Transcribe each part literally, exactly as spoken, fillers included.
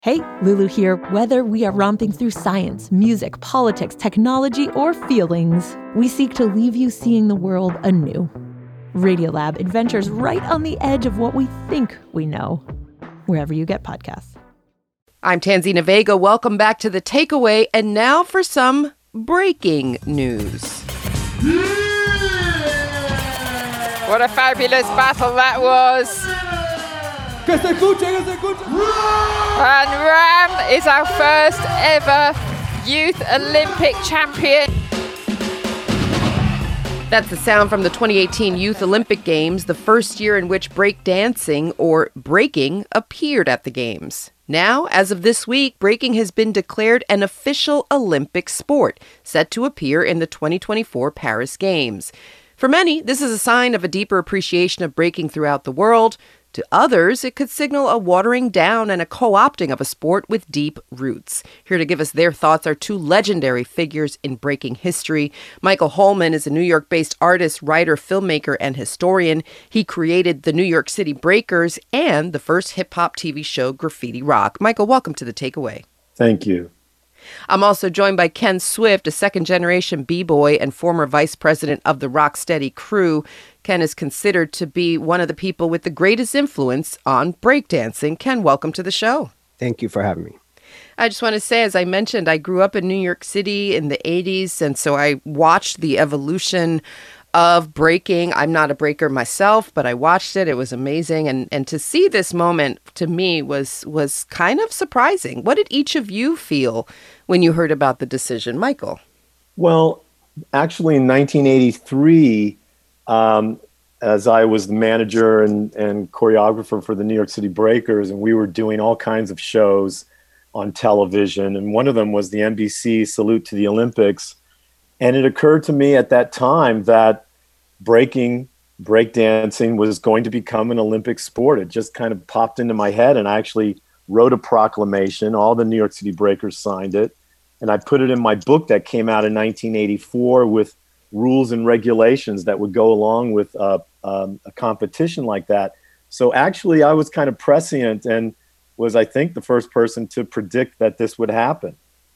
Hey, Lulu here. Whether we are romping through science, music, politics, technology, or feelings, we seek to leave you seeing the world anew. Radiolab adventures right on the edge of what we think we know, wherever you get podcasts. I'm Tanzina Vega. Welcome back to The Takeaway. And now for some breaking news. What a fabulous battle that was. Que se escuche, que se escuche. And Ram is our first ever Youth Olympic champion. That's the sound from the twenty eighteen Youth Olympic Games, the first year in which breakdancing, or breaking, appeared at the Games. Now, as of this week, breaking has been declared an official Olympic sport, set to appear in the twenty twenty-four Paris Games. For many, this is a sign of a deeper appreciation of breaking throughout the world. To others, it could signal a watering down and a co-opting of a sport with deep roots. Here to give us their thoughts are two legendary figures in breaking history. Michael Holman is a New York-based artist, writer, filmmaker, and historian. He created the New York City Breakers and the first hip-hop T V show, Graffiti Rock. Michael, welcome to The Takeaway. Thank you. I'm also joined by Ken Swift, a second-generation b-boy and former vice president of the Rocksteady crew. Ken is considered to be one of the people with the greatest influence on breakdancing. Ken, welcome to the show. Thank you for having me. I just want to say, as I mentioned, I grew up in New York City in the eighties, and so I watched the evolution of breaking. I'm not a breaker myself, but I watched it. It was amazing. And and to see this moment, to me, was was kind of surprising. What did each of you feel when you heard about the decision? Michael? Well, actually, in nineteen eighty-three, um, as I was the manager and, and choreographer for the New York City Breakers, and we were doing all kinds of shows on television, and one of them was the N B C Salute to the Olympics. And it occurred to me at that time that breaking, breakdancing was going to become an Olympic sport. It just kind of popped into my head, and I actually wrote a proclamation. All the New York City Breakers signed it, and I put it in my book that came out in nineteen eighty-four with rules and regulations that would go along with uh, um, a competition like that. So actually, I was kind of prescient and was, I think, the first person to predict that this would happen.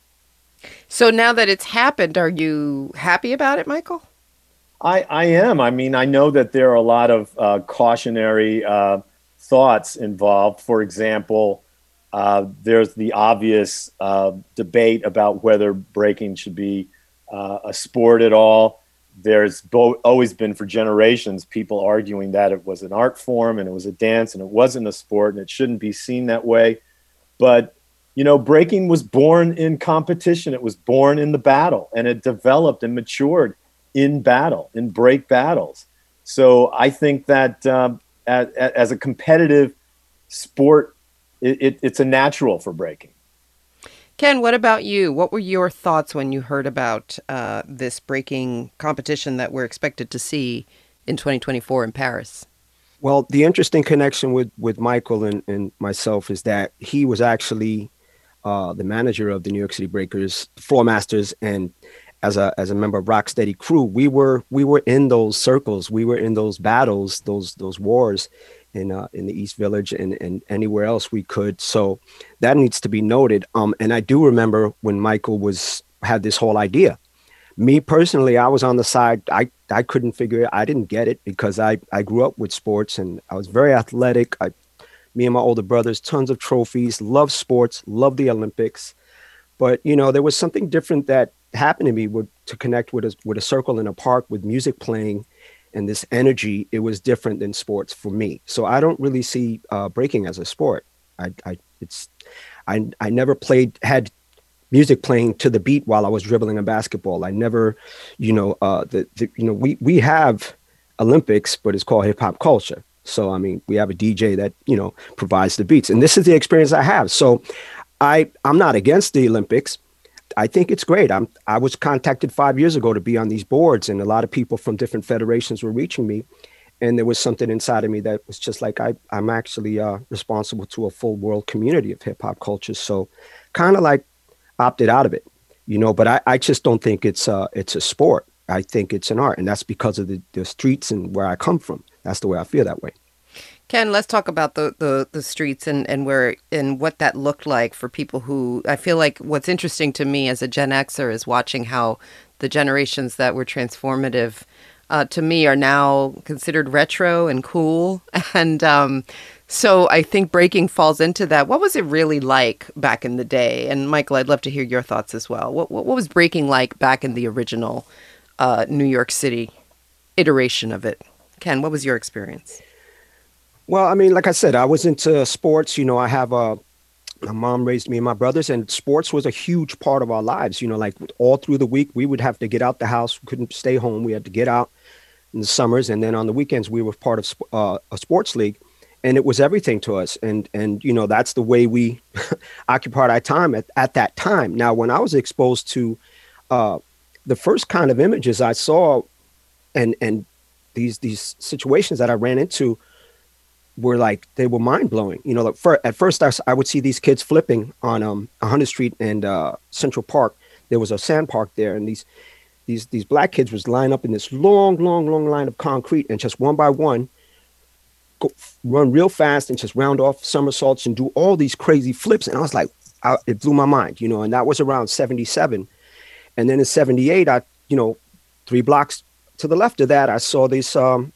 So now that it's happened, are you happy about it, Michael? I, I am. I mean, I know that there are a lot of uh, cautionary uh, thoughts involved. For example, uh, there's the obvious uh, debate about whether breaking should be uh, a sport at all. There's bo- always been for generations people arguing that it was an art form and it was a dance and it wasn't a sport and it shouldn't be seen that way. But you know, breaking was born in competition. It was born in the battle, and it developed and matured in battle, in break battles. So I think that um, as, as a competitive sport, it, it, it's a natural for breaking. Ken, what about you? What were your thoughts when you heard about uh, this breaking competition that we're expected to see in twenty twenty-four in Paris? Well, the interesting connection with, with Michael and, and myself is that he was actually Uh, the manager of the New York City Breakers, Floor Masters, and as a as a member of Rocksteady crew, we were we were in those circles, we were in those battles, those those wars in uh, in the East Village and, and anywhere else we could. So that needs to be noted. Um, and I do remember when Michael was had this whole idea. Me personally, I was on the side. I I couldn't figure it. I didn't get it because I I grew up with sports and I was very athletic. I Me and my older brothers, tons of trophies, love sports, love the Olympics. But, you know, there was something different that happened to me with, to connect with a, with a circle in a park with music playing and this energy. It was different than sports for me. So I don't really see uh, breaking as a sport. I, I, it's, I, I never played, had music playing to the beat while I was dribbling a basketball. I never, you know, uh, the, the you know, we, we have Olympics, but it's called hip hop culture. So, I mean, we have a D J that, you know, provides the beats. And this is the experience I have. So I, I'm not against the Olympics. I think it's great. I'm, I was contacted five years ago to be on these boards, and a lot of people from different federations were reaching me. And there was something inside of me that was just like, I, I'm actually uh, responsible to a full world community of hip hop culture. So kind of like opted out of it, you know, but I, I just don't think it's uh it's a sport. I think it's an art. And that's because of the, the streets and where I come from. That's the way I feel that way. Ken, let's talk about the, the, the streets and, and where and what that looked like for people who, I feel like what's interesting to me as a Gen Xer is watching how the generations that were transformative uh, to me are now considered retro and cool. And um, so I think breaking falls into that. What was it really like back in the day? And Michael, I'd love to hear your thoughts as well. What, what, what was breaking like back in the original uh, New York City iteration of it? Ken, what was your experience? Well, I mean, like I said, I was into sports. You know, I have a, my mom raised me and my brothers, and sports was a huge part of our lives. You know, like all through the week, we would have to get out the house. We couldn't stay home. We had to get out in the summers. And then on the weekends, we were part of uh, a sports league, and it was everything to us. And, and you know, that's the way we occupied our time at, at that time. Now, when I was exposed to uh, the first kind of images I saw and, and these, these situations that I ran into, were like, they were mind blowing. You know, like for, at first I, I would see these kids flipping on um, one hundredth Street and uh, Central Park. There was a sand park there, and these these these black kids was lined up in this long, long, long line of concrete, and just one by one, go, run real fast and just round off somersaults and do all these crazy flips. And I was like, I, it blew my mind, you know. And that was around seventy-seven, and then in seventy-eight, I, you know, three blocks to the left of that, I saw this. Um,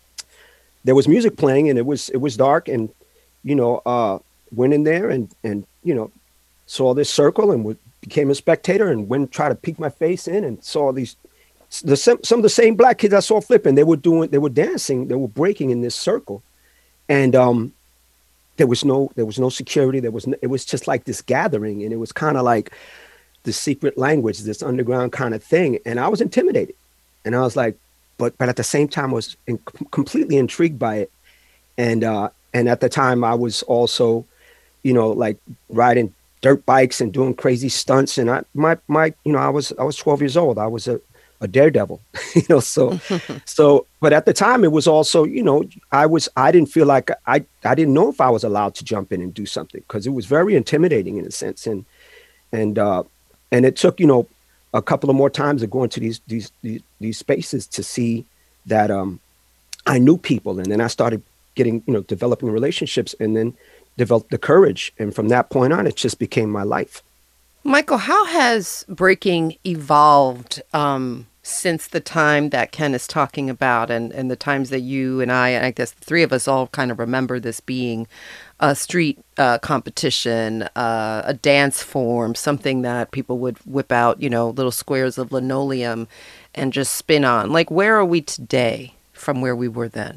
There was music playing, and it was it was dark, and you know, uh, went in there and and you know, saw this circle and w- became a spectator, and went and tried to peek my face in and saw these the some some of the same black kids I saw flipping. They were doing they were dancing, they were breaking in this circle, and um, there was no there was no security. There was no, it was just like this gathering, and it was kind of like the secret language, this underground kind of thing, and I was intimidated, and I was like. But but at the same time, I was in, completely intrigued by it, and uh, and at the time, I was also, you know, like riding dirt bikes and doing crazy stunts. And I my my you know I was I was twelve years old. I was a, a daredevil, you know. So so but at the time, it was also, you know, I was I didn't feel like I I didn't know if I was allowed to jump in and do something, because it was very intimidating in a sense, and and uh, and it took, you know, a couple of more times of going to these, these, these, these spaces to see that um, I knew people. And then I started getting, you know, developing relationships, and then developed the courage. And from that point on, it just became my life. Michael, how has breaking evolved um, since the time that Ken is talking about, and, and the times that you and I, and I guess the three of us all kind of remember this being a street uh, competition, uh, a dance form, something that people would whip out, you know, little squares of linoleum and just spin on. Like, where are we today from where we were then?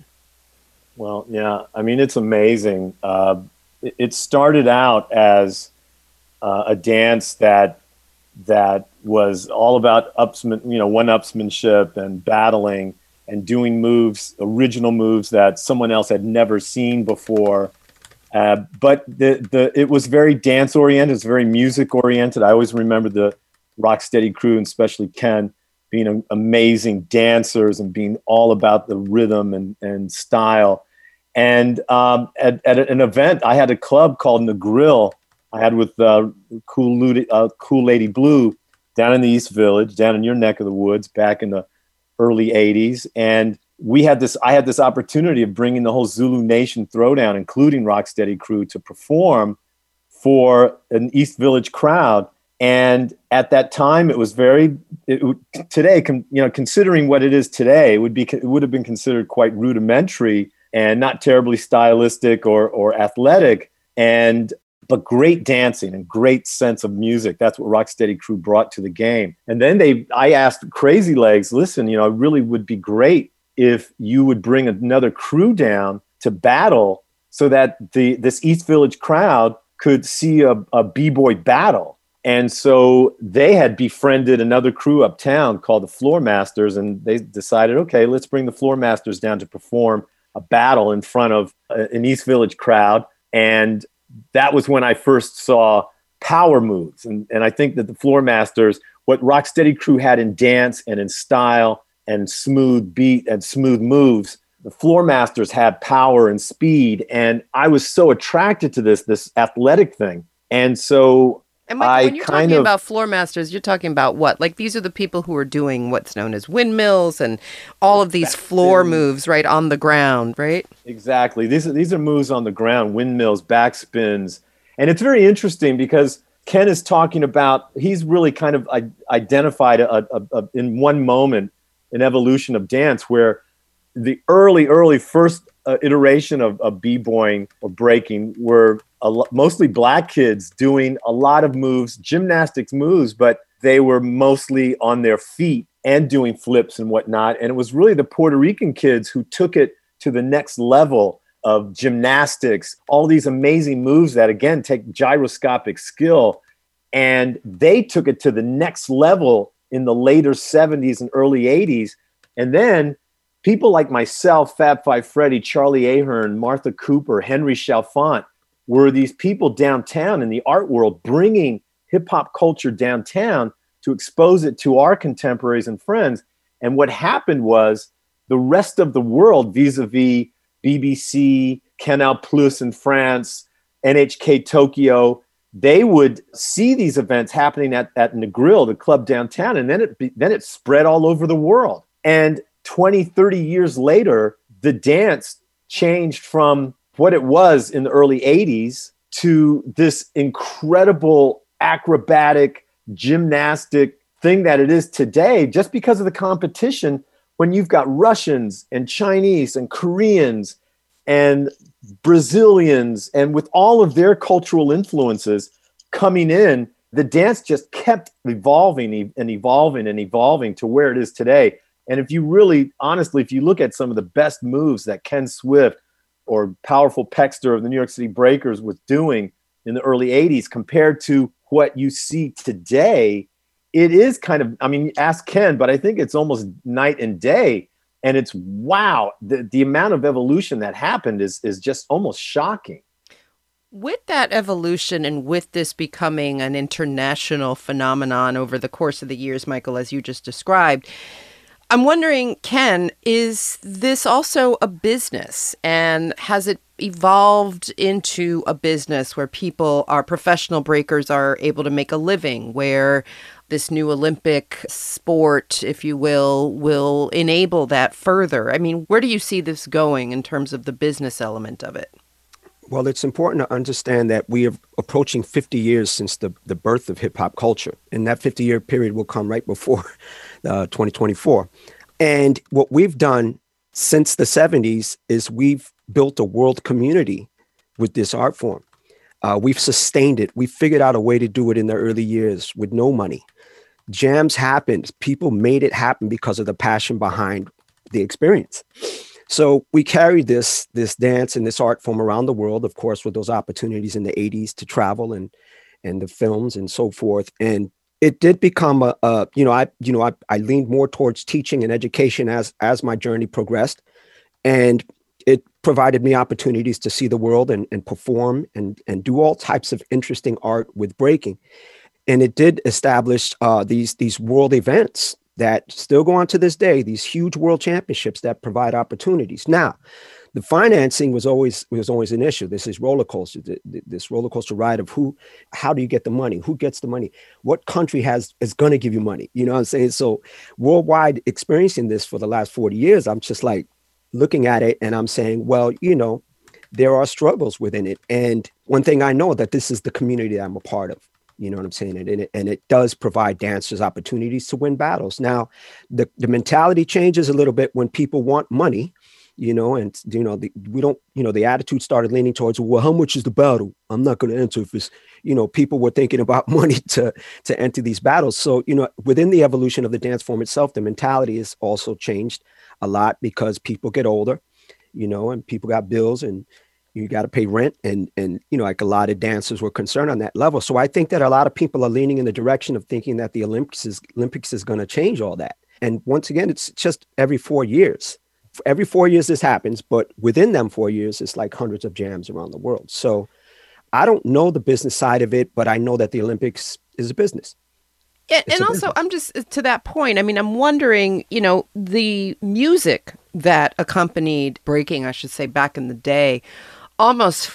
Well, yeah, I mean, it's amazing. Uh, it, it started out as uh, a dance that that was all about upsman, you know, one-upsmanship and battling and doing moves, original moves that someone else had never seen before. Uh, but the the it was very dance oriented. It was very music oriented. I always remember the Rocksteady crew, and especially Ken, being a, amazing dancers and being all about the rhythm and, and style. And um, at, at an event, I had a club called The Grill. I had with uh, cool, Ludi, uh, cool Lady Blue down in the East Village, down in your neck of the woods, back in the early eighties. And we had this, I had this opportunity of bringing the whole Zulu Nation Throwdown, including Rocksteady crew, to perform for an East Village crowd. And at that time, it was very, it, today, you know, considering what it is today, it would be, it would have been considered quite rudimentary and not terribly stylistic or, or athletic, and, but great dancing and great sense of music. That's what Rocksteady crew brought to the game. And then they, I asked Crazy Legs, listen, you know, it really would be great if you would bring another crew down to battle so that the this East Village crowd could see a, a b-boy battle. And so they had befriended another crew uptown called the Floor Masters, and they decided, okay, let's bring the Floor Masters down to perform a battle in front of a, an East Village crowd. And that was when I first saw power moves. And, and I think that the Floor Masters, what Rocksteady crew had in dance and in style and smooth beat and smooth moves, the Floor Masters had power and speed. And I was so attracted to this, this athletic thing. And so And Mike, I when you're kind talking of, about floor masters, you're talking about what? Like these are the people who are doing what's known as windmills and all of these floor moves right on the ground, right? Exactly. These are, these are moves on the ground, windmills, backspins. And it's very interesting because Ken is talking about, he's really kind of identified a, a, a, in one moment an evolution of dance where the early, early first uh, iteration of, of b-boying or breaking were a lo- mostly black kids doing a lot of moves, gymnastics moves, but they were mostly on their feet and doing flips and whatnot. And it was really the Puerto Rican kids who took it to the next level of gymnastics, all these amazing moves that, again, take gyroscopic skill. And they took it to the next level in the later seventies and early eighties. And then people like myself, Fab Five Freddy, Charlie Ahern, Martha Cooper, Henry Chalfant were these people downtown in the art world bringing hip hop culture downtown to expose it to our contemporaries and friends. And what happened was the rest of the world, vis-a-vis B B C, Canal Plus in France, N H K Tokyo, they would see these events happening at, at Negril, the club downtown, and then it be, then it spread all over the world. And twenty, thirty years later, the dance changed from what it was in the early eighties to this incredible acrobatic gymnastic thing that it is today, just because of the competition when you've got Russians and Chinese and Koreans and Brazilians, and with all of their cultural influences coming in, the dance just kept evolving and evolving and evolving to where it is today. And if you really, honestly, if you look at some of the best moves that Ken Swift or Powerful Pexter of the New York City Breakers was doing in the early eighties compared to what you see today, it is kind of, I mean, ask Ken, but I think it's almost night and day. And it's, wow, the, the amount of evolution that happened is is just almost shocking. With that evolution and with this becoming an international phenomenon over the course of the years, Michael, as you just described, I'm wondering, Ken, is this also a business? And has it evolved into a business where people are professional breakers are able to make a living, where this new Olympic sport, if you will, will enable that further? I mean, where do you see this going in terms of the business element of it? Well, it's important to understand that we are approaching fifty years since the, the birth of hip hop culture. And that fifty year period will come right before uh, twenty twenty-four. And what we've done since the seventies is we've built a world community with this art form. Uh, we've sustained it. We figured out a way to do it in the early years with no money. Jams happened. People made it happen because of the passion behind the experience. So we carried this, this dance and this art form around the world, of course, with those opportunities in the eighties to travel and, and the films and so forth. And it did become a, a you know, I, you know, I, I leaned more towards teaching and education as, as my journey progressed. And it provided me opportunities to see the world and, and perform and, and do all types of interesting art with breaking. And it did establish uh, these, these world events that still go on to this day, these huge world championships that provide opportunities. Now, the financing was always was always an issue. This is roller coaster, this roller coaster ride of who, how do you get the money? Who gets the money? What country has is going to give you money? You know what I'm saying? So worldwide, experiencing this for the last forty years, I'm just like looking at it and I'm saying, well, you know, there are struggles within it. And one thing I know that this is the community that I'm a part of. You know what I'm saying? And it, and it does provide dancers opportunities to win battles. Now, the, the mentality changes a little bit when people want money, you know, and, you know, the, we don't, you know, the attitude started leaning towards, well, how much is the battle? I'm not going to enter if it's, you know, people were thinking about money to, to enter these battles. So, you know, within the evolution of the dance form itself, the mentality has also changed a lot because people get older, you know, and people got bills and you got to pay rent. And, and, you know, like a lot of dancers were concerned on that level. So I think that a lot of people are leaning in the direction of thinking that the Olympics is, Olympics is going to change all that. And once again, it's just every four years. Every four years this happens, but within them four years, it's like hundreds of jams around the world. So I don't know the business side of it, but I know that the Olympics is a business. Yeah, and also, I'm just to that point. I mean, I'm wondering, you know, the music that accompanied breaking, I should say, back in the day, almost felt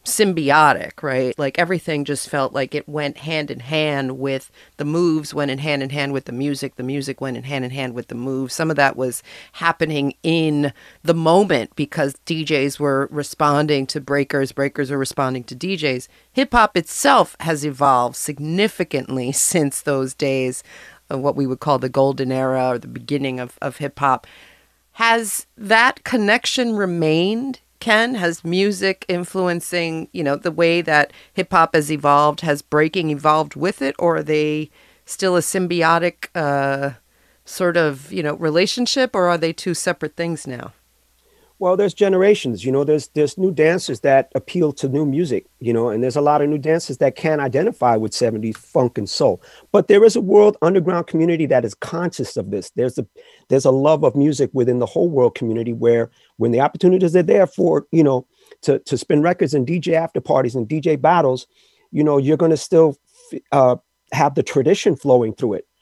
symbiotic, right? Like everything just felt like it went hand in hand with the moves, went in hand in hand with the music. The music went in hand in hand with the moves. Some of that was happening in the moment because D Js were responding to breakers, breakers were responding to D Js. Hip hop itself has evolved significantly since those days of what we would call the golden era or the beginning of, of hip hop. Has that connection remained? Ken, has music influencing, you know, the way that hip hop has evolved? Has breaking evolved with it, or are they still a symbiotic uh, sort of, you know, relationship, or are they two separate things now? Well, there's generations, you know, there's there's new dancers that appeal to new music, you know, and there's a lot of new dancers that can't identify with seventies funk and soul. But there is a world underground community that is conscious of this. There's a there's a love of music within the whole world community where when the opportunities are there for, you know, to, to spin records and D J after parties and D J battles, you know, you're going to still uh, have the tradition flowing through it.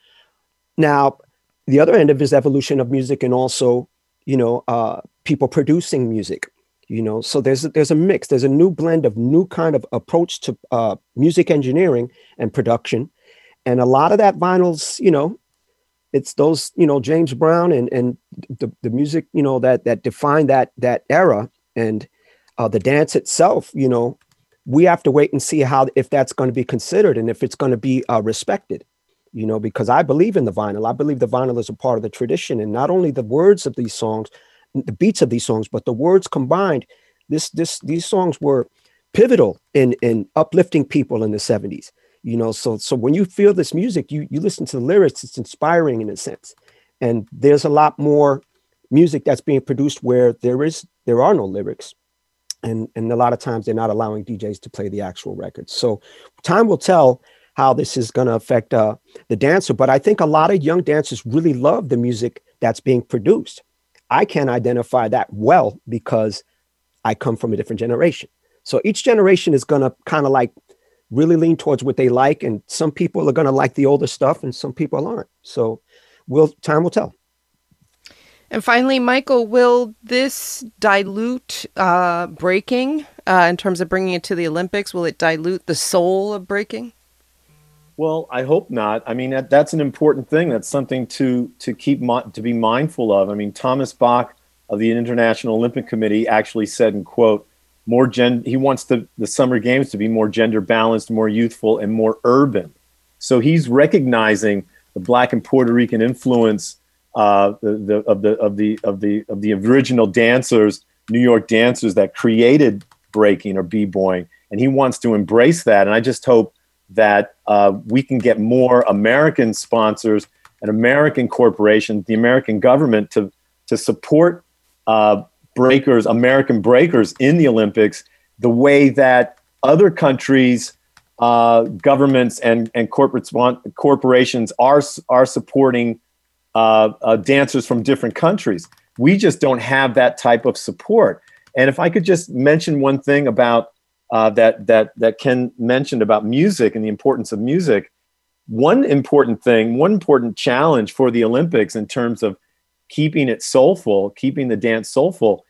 Now, the other end of this evolution of music and also, you know, uh, people producing music, you know, so there's a, there's a mix, there's a new blend of new kind of approach to uh, music engineering and production. And a lot of that vinyl's, you know, it's those, you know, James Brown and, and the, the music, you know, that, that defined that, that era and uh, the dance itself, you know, we have to wait and see how, if that's going to be considered and if it's going to be uh, respected, you know, because I believe in the vinyl. I believe the vinyl is a part of the tradition and not only the words of these songs, the beats of these songs, but the words combined. This, this, these songs were pivotal in, in uplifting people in the seventies. You know, so so when you feel this music, you you listen to the lyrics, it's inspiring in a sense. And there's a lot more music that's being produced where there is there are no lyrics. And, and a lot of times they're not allowing D Js to play the actual records. So time will tell how this is going to affect uh, the dancer. But I think a lot of young dancers really love the music that's being produced. I can identify that well because I come from a different generation. So each generation is going to kind of like really lean towards what they like. And some people are going to like the older stuff and some people aren't. So we'll, time will tell. And finally, Michael, will this dilute uh, breaking uh, in terms of bringing it to the Olympics? Will it dilute the soul of breaking? Well, I hope not. I mean, that, that's an important thing. That's something to to keep to be mindful of. I mean, Thomas Bach of the International Olympic Committee actually said, and quote, more gen he wants the, the Summer Games to be more gender balanced, more youthful, and more urban. So he's recognizing the Black and Puerto Rican influence uh, the, the, of the of the of the of the original dancers, New York dancers that created breaking or b-boying, and he wants to embrace that. And I just hope that uh, we can get more American sponsors and American corporations, the American government, to to support uh, breakers, American breakers in the Olympics, the way that other countries, uh, governments, and and corporate corporations are are supporting uh, uh, dancers from different countries. We just don't have that type of support. And if I could just mention one thing about uh, that that that Ken mentioned about music and the importance of music, one important thing, one important challenge for the Olympics in terms of keeping it soulful, keeping the dance soulful,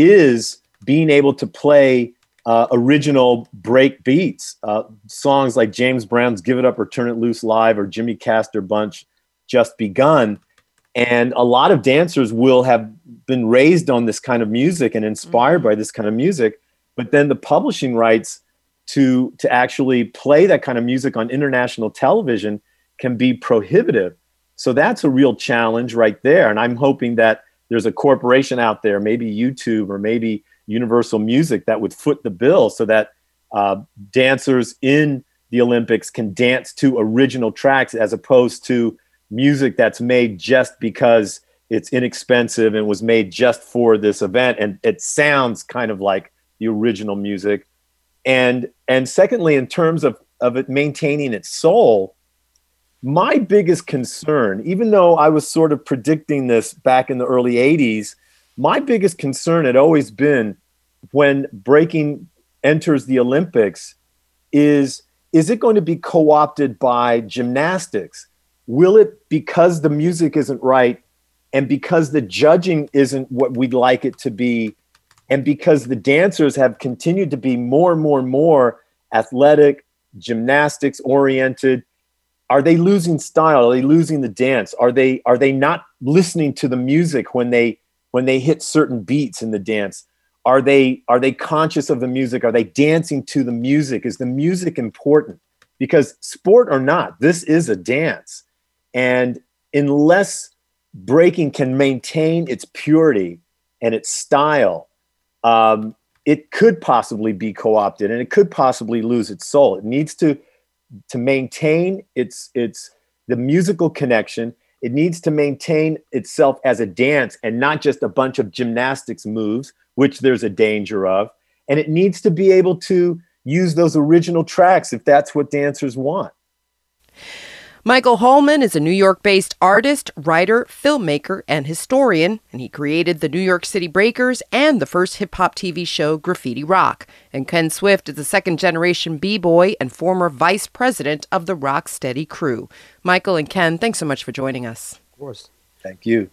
is being able to play uh, original break beats, uh, songs like James Brown's Give It Up or Turn It Loose Live or Jimmy Castor Bunch Just Begun. And a lot of dancers will have been raised on this kind of music and inspired mm-hmm. by this kind of music, but then the publishing rights to, to actually play that kind of music on international television can be prohibitive. So that's a real challenge right there. And I'm hoping that there's a corporation out there, maybe YouTube or maybe Universal Music, that would foot the bill so that uh, dancers in the Olympics can dance to original tracks as opposed to music that's made just because it's inexpensive and was made just for this event. And it sounds kind of like the original music. And, and secondly, in terms of, of it maintaining its soul, my biggest concern, even though I was sort of predicting this back in the early eighties, my biggest concern had always been when breaking enters the Olympics is, is it going to be co-opted by gymnastics? Will it, because the music isn't right and because the judging isn't what we'd like it to be, And because the dancers have continued to be more and more and more athletic, gymnastics oriented, are they losing style? Are they losing the dance? Are they are they not listening to the music when they when they hit certain beats in the dance? Are they are they conscious of the music? Are they dancing to the music? Is the music important? Because sport or not, this is a dance. And unless breaking can maintain its purity and its style, um, it could possibly be co-opted and it could possibly lose its soul. It needs to to maintain its its the musical connection. It needs to maintain itself as a dance and not just a bunch of gymnastics moves, which there's a danger of. And it needs to be able to use those original tracks if that's what dancers want. Michael Hallman is a New York-based artist, writer, filmmaker, and historian, and he created the New York City Breakers and the first hip-hop T V show Graffiti Rock. And Ken Swift is a second-generation b-boy and former vice president of the Rocksteady crew. Michael and Ken, thanks so much for joining us. Of course. Thank you.